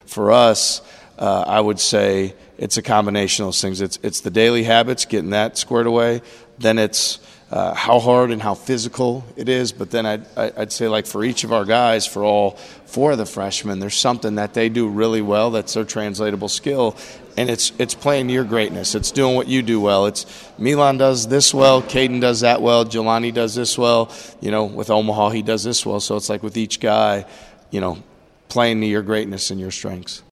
for us, I would say it's a combination of those things. It's the daily habits, getting that squared away. Then it's how hard and how physical it is. But then I'd say, like, for each of our guys, for all four of the freshmen, there's something that they do really well that's their translatable skill. And it's playing to your greatness. It's doing what you do well. It's Milan does this well, Caden does that well, Jelani does this well. With Omaha, he does this well. So it's like with each guy, playing to your greatness and your strengths.